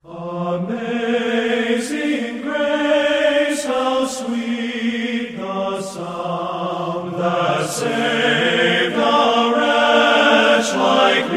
Amazing grace, how sweet the sound that saved a wretch like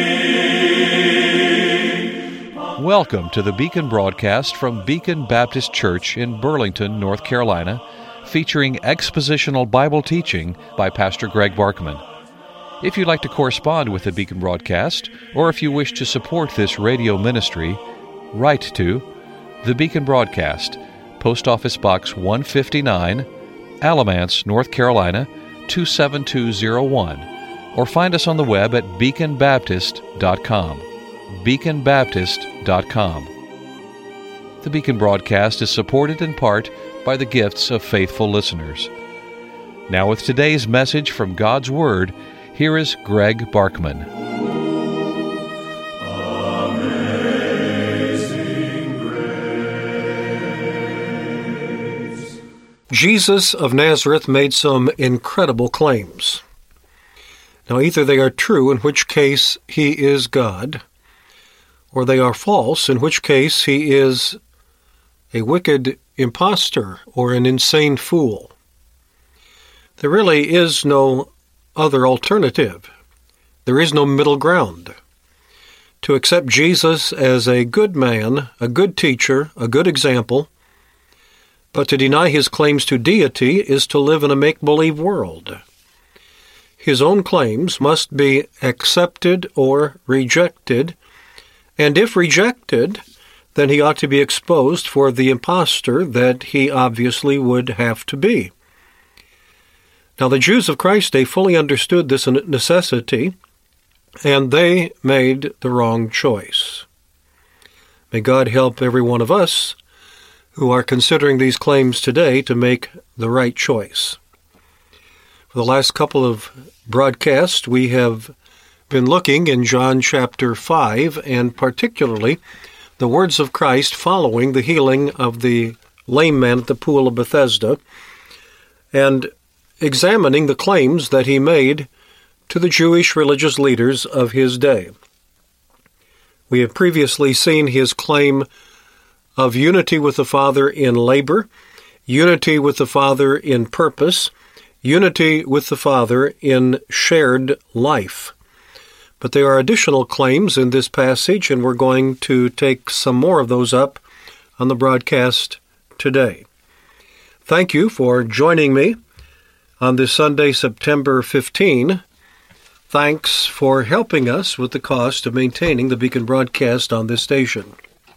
me. Welcome to the Beacon broadcast from Beacon Baptist Church in Burlington, North Carolina, featuring expositional Bible teaching by Pastor Greg Barkman. If you'd like to correspond with the Beacon broadcast, or if you wish to support this radio ministry, write to the Beacon Broadcast, Post Office Box 159, Alamance, North Carolina 27201, or find us on the web at beaconbaptist.com. beaconbaptist.com. The Beacon Broadcast is supported in part by the gifts of faithful listeners. Now with today's message from God's Word, here is Greg Barkman. Jesus of Nazareth made some incredible claims. Now, either they are true, in which case he is God, or they are false, in which case he is a wicked impostor or an insane fool. There really is no other alternative. There is no middle ground. To accept Jesus as a good man, a good teacher, a good example, but to deny his claims to deity is to live in a make-believe world. His own claims must be accepted or rejected, and if rejected, then he ought to be exposed for the impostor that he obviously would have to be. Now, the Jews of Christ's day fully understood this necessity, and they made the wrong choice. May God help every one of us who are considering these claims today to make the right choice. For the last couple of broadcasts, we have been looking in John chapter 5, and particularly the words of Christ following the healing of the lame man at the pool of Bethesda, and examining the claims that he made to the Jewish religious leaders of his day. We have previously seen his claim of unity with the Father in labor, unity with the Father in purpose, unity with the Father in shared life. But there are additional claims in this passage, and we're going to take some more of those up on the broadcast today. Thank you for joining me on this Sunday, September 15. Thanks for helping us with the cost of maintaining the Beacon broadcast on this station.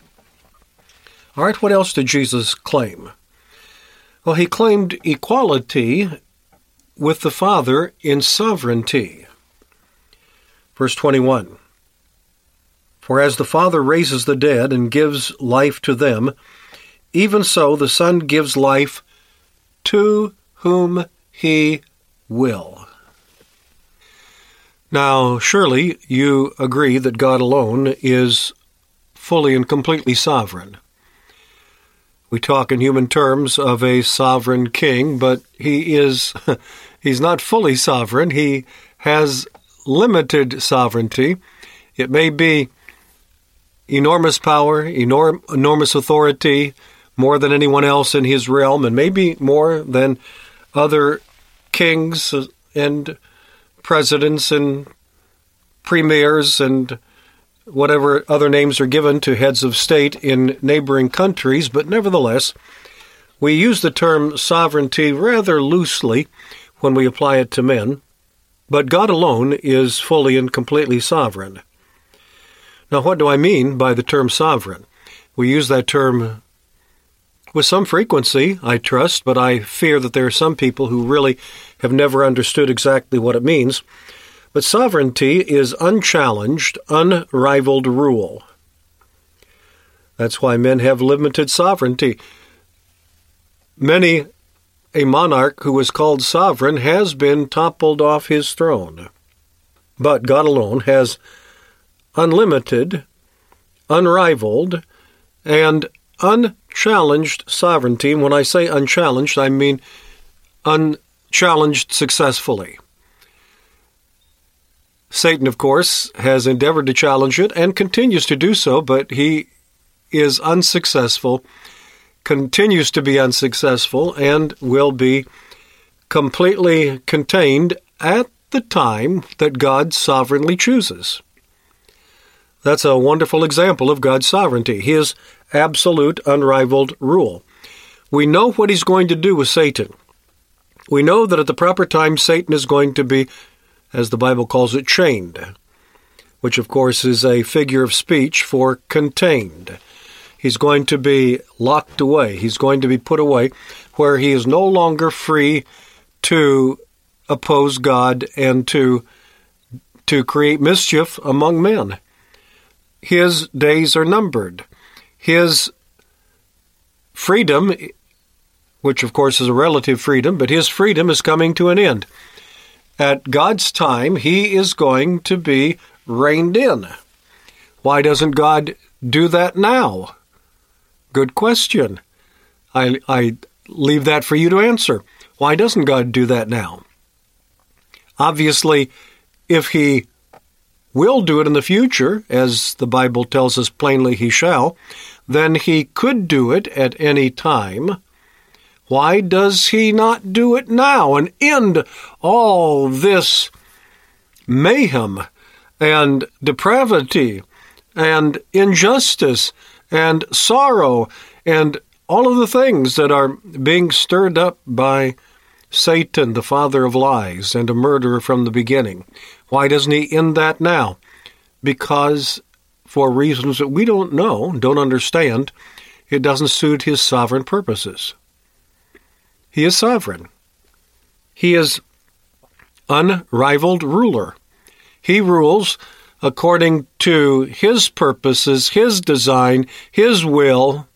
All right, what else did Jesus claim? Well, he claimed equality with the Father in sovereignty. Verse 21, "For as the Father raises the dead and gives life to them, even so the Son gives life to whom he will." Now, surely you agree that God alone is fully and completely sovereign. We talk in human terms of a sovereign king, but he's not fully sovereign. He has limited sovereignty. It may be enormous power, enormous authority, more than anyone else in his realm, and maybe more than other kings and presidents and premiers and whatever other names are given to heads of state in neighboring countries, but nevertheless, we use the term sovereignty rather loosely when we apply it to men, but God alone is fully and completely sovereign. Now, what do I mean by the term sovereign? We use that term with some frequency, I trust, but I fear that there are some people who really have never understood exactly what it means. But sovereignty is unchallenged, unrivaled rule. That's why men have limited sovereignty. Many a monarch who is called sovereign has been toppled off his throne. But God alone has unlimited, unrivaled, and unchallenged sovereignty. And when I say unchallenged, I mean unchallenged successfully. Satan, of course, has endeavored to challenge it and continues to do so, but he is unsuccessful, continues to be unsuccessful, and will be completely contained at the time that God sovereignly chooses. That's a wonderful example of God's sovereignty, His absolute, unrivaled rule. We know what He's going to do with Satan. We know that at the proper time, Satan is going to be, as the Bible calls it, chained, which of course is a figure of speech for contained. He's going to be locked away. He's going to be put away where he is no longer free to oppose God and to create mischief among men. His days are numbered. His freedom, which of course is a relative freedom, but his freedom is coming to an end. At God's time, he is going to be reined in. Why doesn't God do that now? Good question. I leave that for you to answer. Why doesn't God do that now? Obviously, if he will do it in the future, as the Bible tells us plainly he shall, then he could do it at any time. Why does he not do it now and end all this mayhem and depravity and injustice and sorrow and all of the things that are being stirred up by Satan, the father of lies and a murderer from the beginning? Why doesn't he end that now? Because for reasons that we don't know, don't understand, it doesn't suit his sovereign purposes. He is sovereign. He is unrivaled ruler. He rules according to his purposes, his design, his will,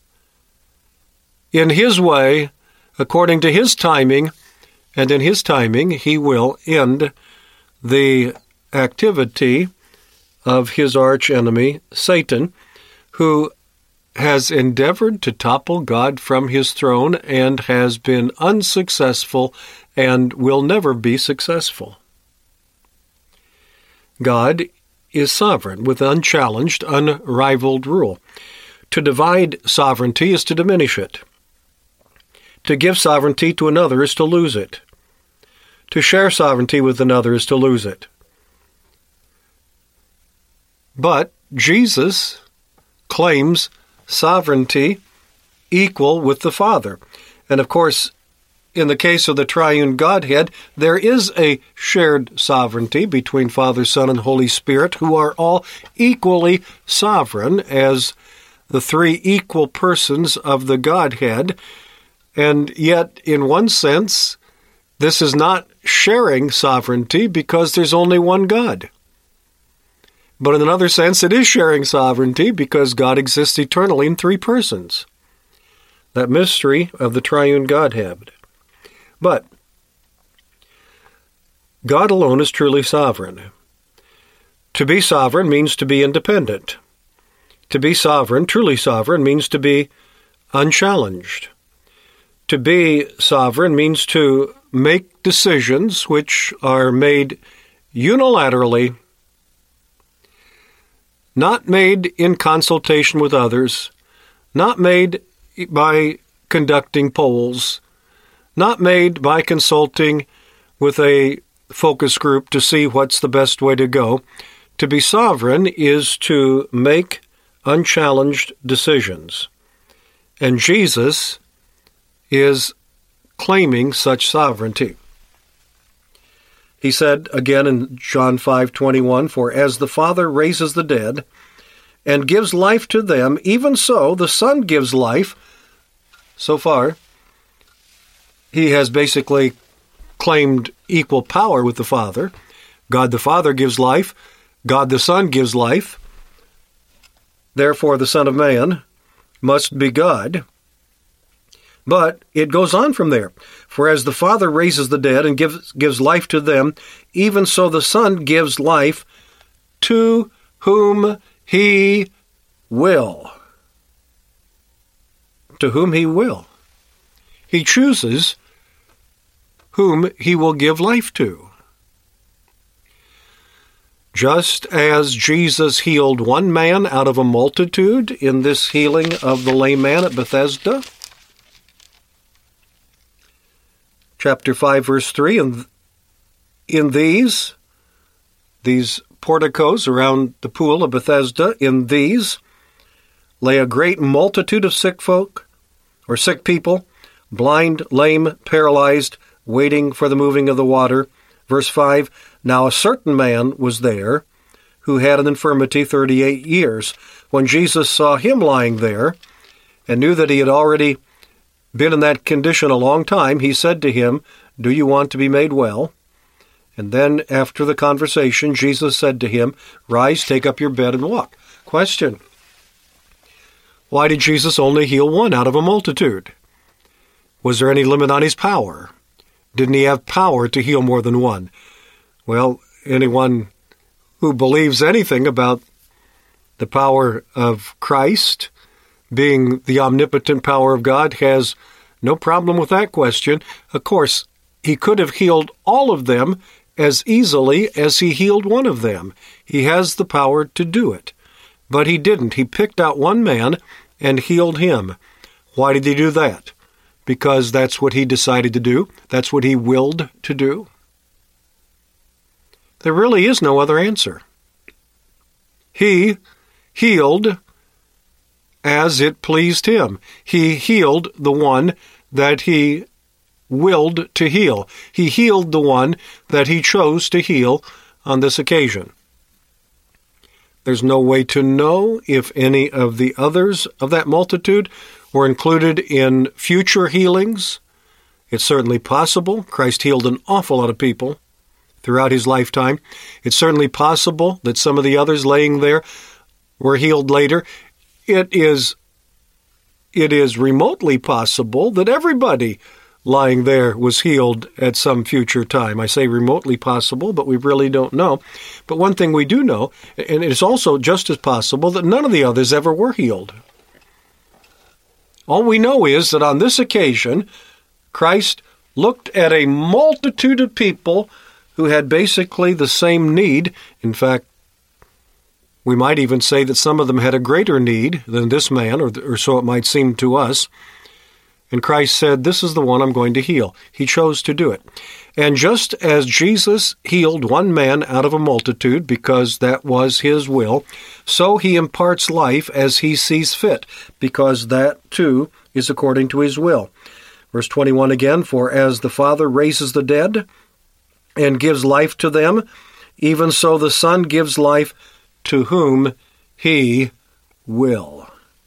in his way, according to his timing, and in his timing he will end the activity of his archenemy, Satan, who has endeavored to topple God from his throne and has been unsuccessful and will never be successful. God is sovereign with unchallenged, unrivaled rule. To divide sovereignty is to diminish it. To give sovereignty to another is to lose it. To share sovereignty with another is to lose it. But Jesus claims sovereignty equal with the Father. And of course, in the case of the triune Godhead, there is a shared sovereignty between Father, Son, and Holy Spirit, who are all equally sovereign as the three equal persons of the Godhead. And yet, in one sense, this is not sharing sovereignty because there's only one God. But in another sense, it is sharing sovereignty because God exists eternally in three persons. That mystery of the triune Godhead. But God alone is truly sovereign. To be sovereign means to be independent. To be sovereign, truly sovereign, means to be unchallenged. To be sovereign means to make decisions which are made unilaterally, not made in consultation with others, not made by conducting polls, not made by consulting with a focus group to see what's the best way to go. To be sovereign is to make unchallenged decisions. And Jesus is claiming such sovereignty. He said again in John 5:21, "For as the Father raises the dead and gives life to them, even so the Son gives life." So far, he has basically claimed equal power with the Father. God the Father gives life. God the Son gives life. Therefore, the Son of Man must be God. But it goes on from there. "For as the Father raises the dead and gives life to them, even so the Son gives life to whom he will." To whom he will. He chooses whom he will give life to. Just as Jesus healed one man out of a multitude in this healing of the lame man at Bethesda, chapter 5, verse 3, and in these porticos around the pool of Bethesda, in these lay a great multitude of sick folk, or sick people, blind, lame, paralyzed, waiting for the moving of the water. Verse 5, now a certain man was there who had an infirmity 38 years. When Jesus saw him lying there and knew that he had already been in that condition a long time, he said to him, do you want to be made well? And then after the conversation, Jesus said to him, rise, take up your bed and walk. Question: why did Jesus only heal one out of a multitude? Was there any limit on his power? Didn't he have power to heal more than one? Well, anyone who believes anything about the power of Christ being the omnipotent power of God has no problem with that question. Of course, he could have healed all of them as easily as he healed one of them. He has the power to do it. But he didn't. He picked out one man and healed him. Why did he do that? Because that's what he decided to do. That's what he willed to do. There really is no other answer. He healed as it pleased him. He healed the one that he willed to heal. He healed the one that he chose to heal on this occasion. There's no way to know if any of the others of that multitude were included in future healings. It's certainly possible. Christ healed an awful lot of people throughout his lifetime. It's certainly possible that some of the others laying there were healed later. It is remotely possible that everybody lying there was healed at some future time. I say remotely possible, but we really don't know. But one thing we do know, and it's also just as possible, that none of the others ever were healed. All we know is that on this occasion, Christ looked at a multitude of people who had basically the same need. In fact, we might even say that some of them had a greater need than this man, or so it might seem to us. And Christ said, this is the one I'm going to heal. He chose to do it. And just as Jesus healed one man out of a multitude because that was his will, so he imparts life as he sees fit, because that too is according to his will. Verse 21 again, for as the Father raises the dead and gives life to them, even so the Son gives life to whom he will.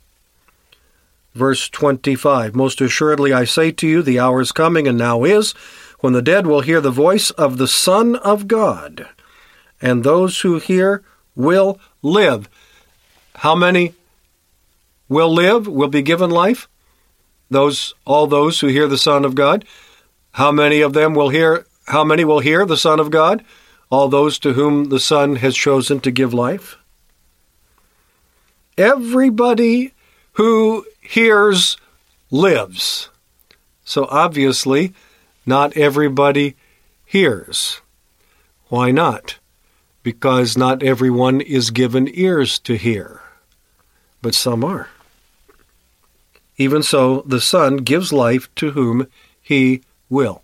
Verse 25, most assuredly I say to you, the hour is coming, and now is, when the dead will hear the voice of the Son of God, and those who hear will live. How many will live, will be given life? All those who hear the Son of God. How many of them will hear? How many will hear the Son of God? All those to whom the Son has chosen to give life. Everybody who hears lives. So obviously, not everybody hears. Why not? Because not everyone is given ears to hear, but some are. Even so, the Son gives life to whom he will.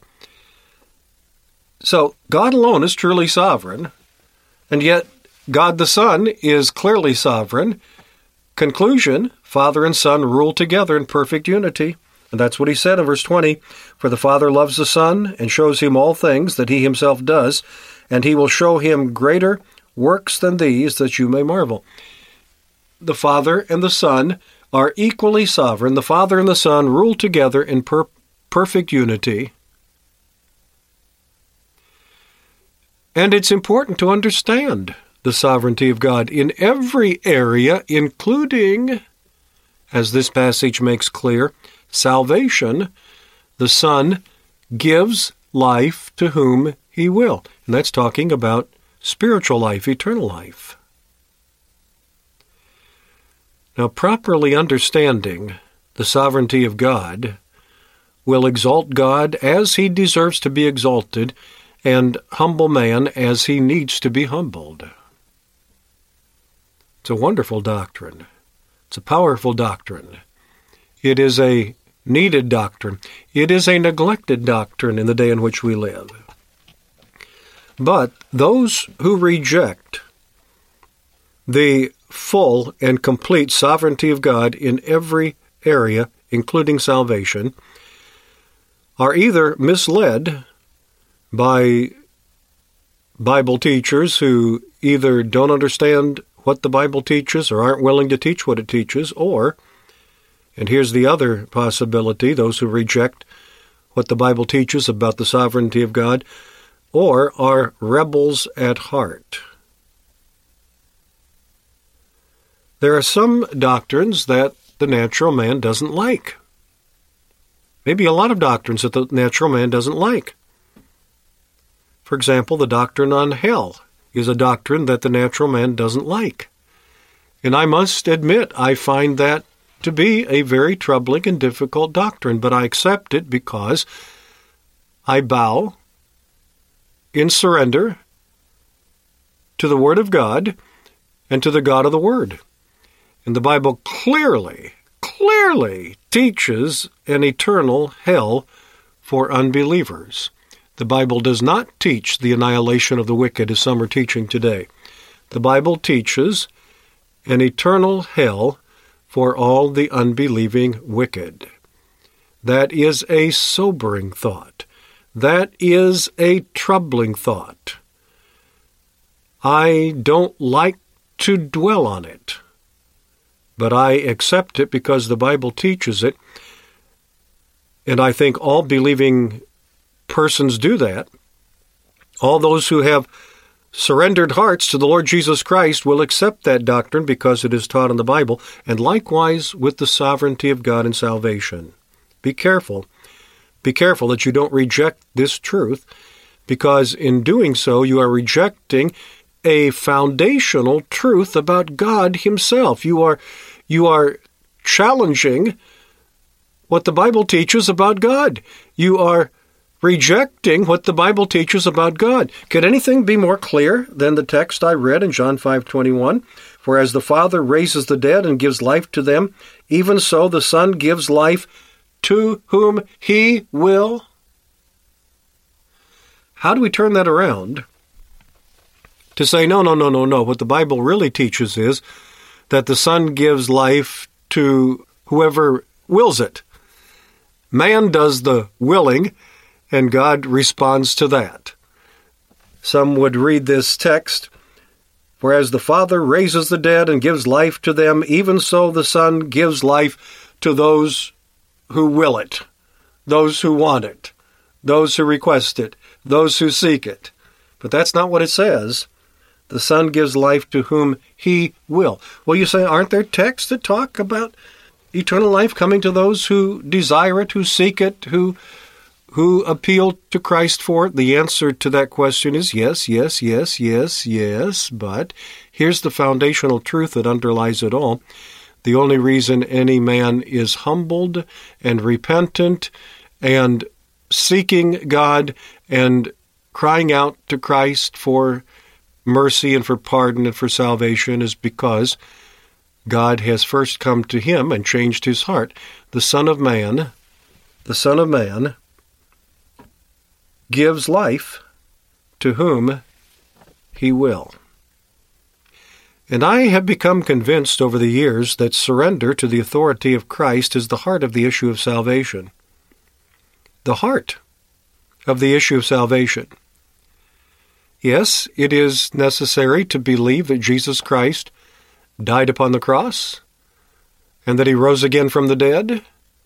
So God alone is truly sovereign, and yet God the Son is clearly sovereign. Conclusion, Father and Son rule together in perfect unity. And that's what he said in verse 20, for the Father loves the Son and shows him all things that he himself does, and he will show him greater works than these, that you may marvel. The Father and the Son are equally sovereign. The Father and the Son rule together in perfect unity. And it's important to understand the sovereignty of God in every area, including, as this passage makes clear, salvation. The Son gives life to whom he will. And that's talking about spiritual life, eternal life. Now, properly understanding the sovereignty of God will exalt God as he deserves to be exalted, and humble man as he needs to be humbled. It's a wonderful doctrine. It's a powerful doctrine. It is a needed doctrine. It is a neglected doctrine in the day in which we live. But those who reject the full and complete sovereignty of God in every area, including salvation, are either misled by Bible teachers who either don't understand what the Bible teaches or aren't willing to teach what it teaches, or, and here's the other possibility, those who reject what the Bible teaches about the sovereignty of God, or are rebels at heart. There are some doctrines that the natural man doesn't like. Maybe a lot of doctrines that the natural man doesn't like. For example, the doctrine on hell is a doctrine that the natural man doesn't like. And I must admit, I find that to be a very troubling and difficult doctrine, but I accept it because I bow in surrender to the Word of God and to the God of the Word. And the Bible clearly teaches an eternal hell for unbelievers. The Bible does not teach the annihilation of the wicked as some are teaching today. The Bible teaches an eternal hell for all the unbelieving wicked. That is a sobering thought. That is a troubling thought. I don't like to dwell on it, but I accept it because the Bible teaches it, and I think all believing persons do that. All those who have surrendered hearts to the Lord Jesus Christ will accept that doctrine because it is taught in the Bible, and likewise with the sovereignty of God and salvation. Be careful. Be careful that you don't reject this truth, because in doing so you are rejecting a foundational truth about God Himself. You are challenging what the Bible teaches about God. You are rejecting what the Bible teaches about God. Could anything be more clear than the text I read in John 5:21? For as the Father raises the dead and gives life to them, even so the Son gives life to whom He will. How do we turn that around to say, no. What the Bible really teaches is that the Son gives life to whoever wills it. Man does the willing, and God responds to that. Some would read this text, for as the Father raises the dead and gives life to them, even so the Son gives life to those who will it, those who want it, those who request it, those who seek it. But that's not what it says. The Son gives life to whom He will. Well, you say, aren't there texts that talk about eternal life coming to those who desire it, who seek it, who appeal to Christ for it? The answer to that question is yes, but here's the foundational truth that underlies it all. The only reason any man is humbled and repentant and seeking God and crying out to Christ for mercy and for pardon and for salvation is because God has first come to him and changed his heart. The Son of Man gives life to whom He will. And I have become convinced over the years that surrender to the authority of Christ is the heart of the issue of salvation. The heart of the issue of salvation. Yes, it is necessary to believe that Jesus Christ died upon the cross and that He rose again from the dead.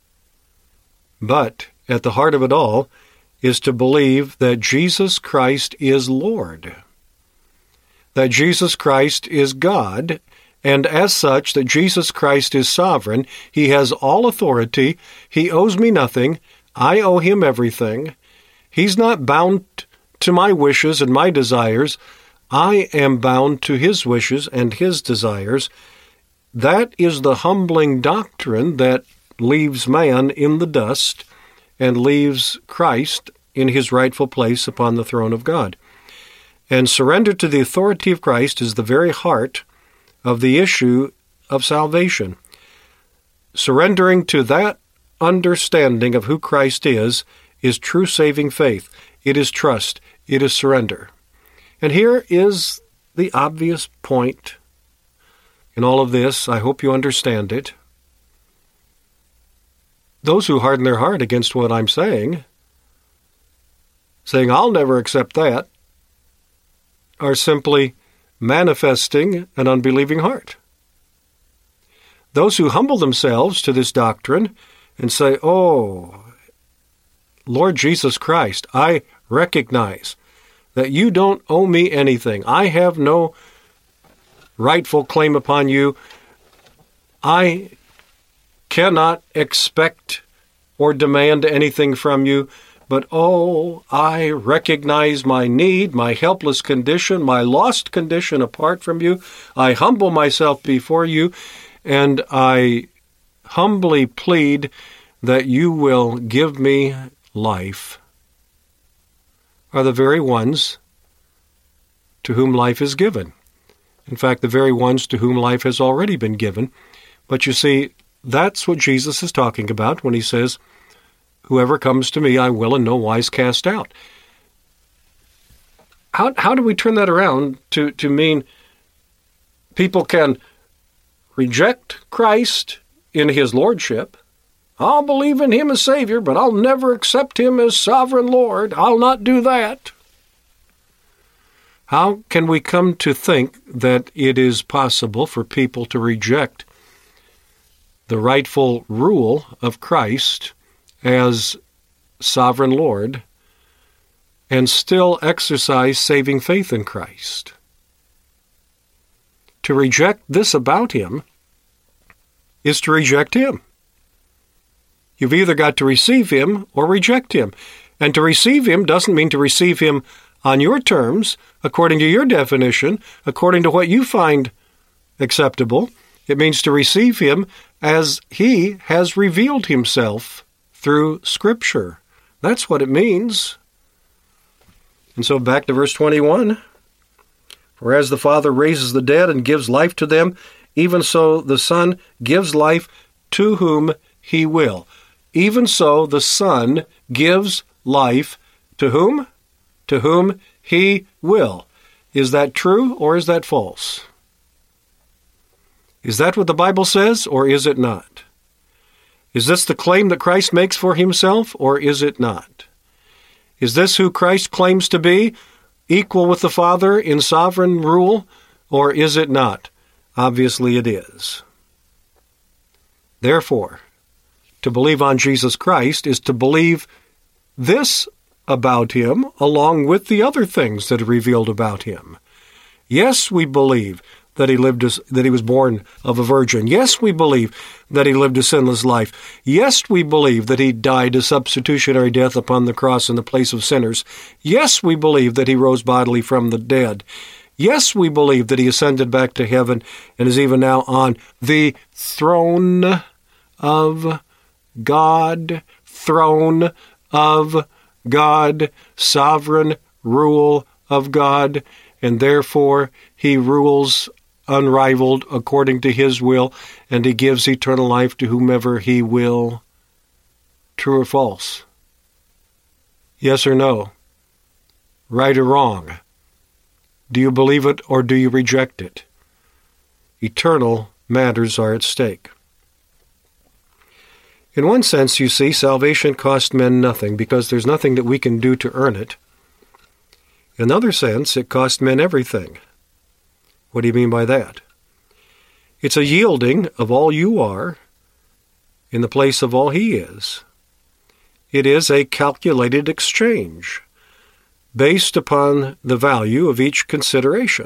But at the heart of it all is to believe that Jesus Christ is Lord, that Jesus Christ is God, and as such, that Jesus Christ is sovereign. He has all authority. He owes me nothing. I owe Him everything. He's not bound to my wishes and my desires. I am bound to His wishes and His desires. That is the humbling doctrine that leaves man in the dust and leaves Christ in His rightful place upon the throne of God. And surrender to the authority of Christ is the very heart of the issue of salvation. Surrendering to that understanding of who Christ is true saving faith. It is trust. It is surrender. And here is the obvious point in all of this. I hope you understand it. Those who harden their heart against what I'm saying, I'll never accept that, are simply manifesting an unbelieving heart. Those who humble themselves to this doctrine and say, "Oh, Lord Jesus Christ, I recognize that you don't owe me anything. I have no rightful claim upon you. I cannot expect or demand anything from you, but I recognize my need, my helpless condition, my lost condition apart from you. I humble myself before you, and I humbly plead that you will give me life," are the very ones to whom life is given. In fact, the very ones to whom life has already been given. But you see, that's what Jesus is talking about when he says, "Whoever comes to me, I will in no wise cast out." How do we turn that around to mean people can reject Christ in his lordship? I'll believe in him as Savior, but I'll never accept him as sovereign Lord. I'll not do that. How can we come to think that it is possible for people to reject the rightful rule of Christ as sovereign Lord and still exercise saving faith in Christ? To reject this about him is to reject him. You've either got to receive him or reject him. And to receive him doesn't mean to receive him on your terms, according to your definition, according to what you find acceptable. It means to receive him as he has revealed himself through Scripture. That's what it means. And so back to verse 21. "For as the Father raises the dead and gives life to them, even so the Son gives life to whom he will." Even so the Son gives life to whom? To whom he will. Is that true or is that false? Is that what the Bible says or is it not? Is this the claim that Christ makes for himself or is it not? Is this who Christ claims to be, equal with the Father in sovereign rule, or is it not? Obviously it is. Therefore, to believe on Jesus Christ is to believe this about him along with the other things that are revealed about him. Yes, we believe that he was born of a virgin. Yes, we believe that he lived a sinless life. Yes, we believe that he died a substitutionary death upon the cross in the place of sinners. Yes, we believe that he rose bodily from the dead. Yes, we believe that he ascended back to heaven and is even now on the throne of God, throne of God, sovereign rule of God, and therefore he rules unrivaled according to his will, and he gives eternal life to whomever he will. True or false? Yes or no? Right or wrong? Do you believe it or do you reject it? Eternal matters are at stake. In one sense, you see, salvation cost men nothing because there's nothing that we can do to earn it. In another sense, it cost men everything. What do you mean by that? It's a yielding of all you are in the place of all he is. It is a calculated exchange based upon the value of each consideration.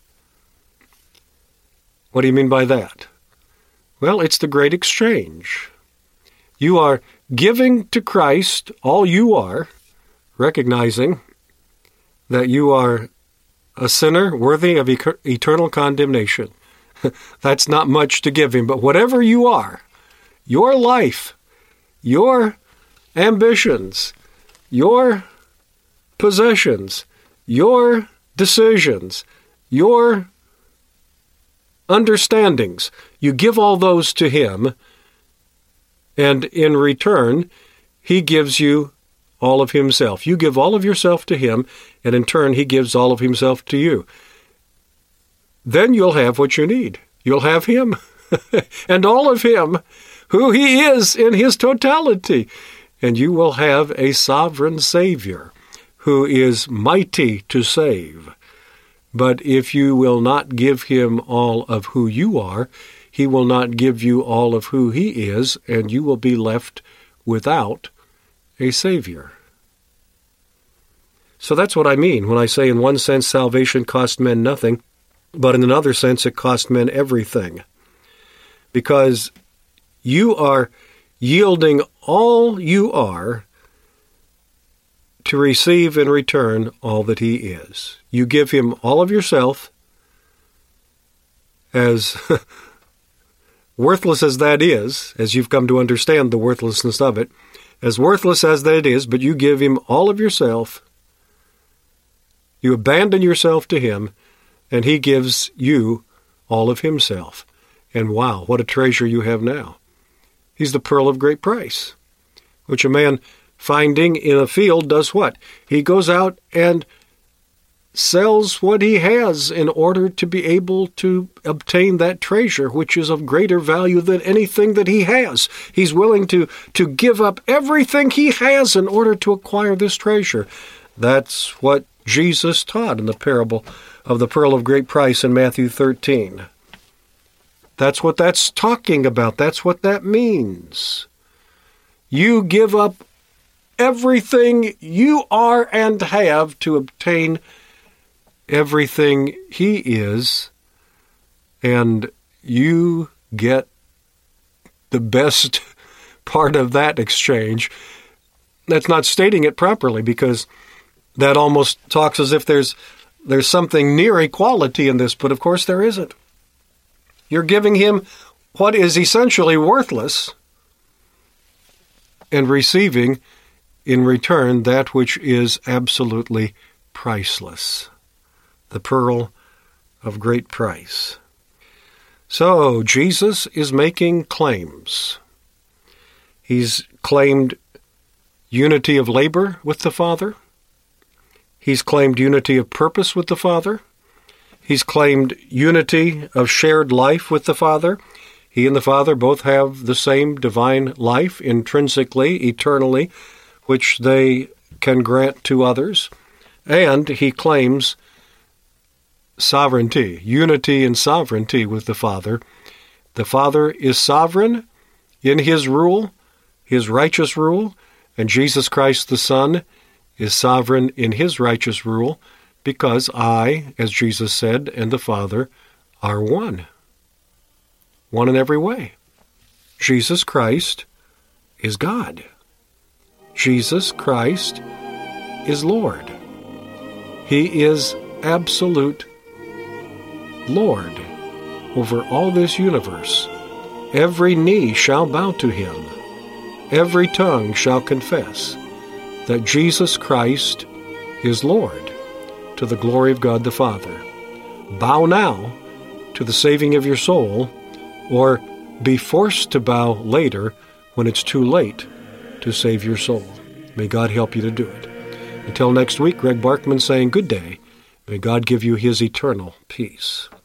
What do you mean by that? Well, it's the great exchange. You are giving to Christ all you are, recognizing that you are a sinner worthy of eternal condemnation. That's not much to give him, but whatever you are, your life, your ambitions, your possessions, your decisions, your understandings. You give all those to him, and in return, he gives you all of himself. You give all of yourself to him, and in turn, he gives all of himself to you. Then you'll have what you need. You'll have him and all of him, who he is in his totality. And you will have a sovereign Savior who is mighty to save. But if you will not give him all of who you are, he will not give you all of who he is, and you will be left without a Savior. So that's what I mean when I say in one sense salvation cost men nothing, but in another sense it cost men everything. Because you are yielding all you are to receive in return all that he is. You give him all of yourself, as worthless as that is, as you've come to understand the worthlessness of it, as worthless as that is, but you give him all of yourself. You abandon yourself to him, and he gives you all of himself. And wow, what a treasure you have now. He's the pearl of great price, which a man finding in a field does what? He goes out and sells what he has in order to be able to obtain that treasure, which is of greater value than anything that he has. He's willing to give up everything he has in order to acquire this treasure. That's what Jesus taught in the parable of the pearl of great price in Matthew 13. That's what that's talking about. That's what that means. You give up everything you are and have to obtain everything he is, and you get the best part of that exchange. That's not stating it properly, because that almost talks as if there's something near equality in this, but of course there isn't. You're giving him what is essentially worthless and receiving in return that which is absolutely priceless, the pearl of great price. So Jesus is making claims. He's claimed unity of labor with the Father. He's claimed unity of purpose with the Father. He's claimed unity of shared life with the Father. He and the Father both have the same divine life intrinsically, eternally, which they can grant to others. And he claims sovereignty, unity and sovereignty with the Father. The Father is sovereign in his rule, his righteous rule, and Jesus Christ the Son is sovereign in his righteous rule, because I, as Jesus said, and the Father are one. One in every way. Jesus Christ is God. Jesus Christ is Lord. He is absolute Lord over all this universe. Every knee shall bow to him. Every tongue shall confess that Jesus Christ is Lord, to the glory of God the Father. Bow now to the saving of your soul, or be forced to bow later when it's too late to save your soul. May God help you to do it. Until next week, Greg Barkman saying good day. May God give you his eternal peace.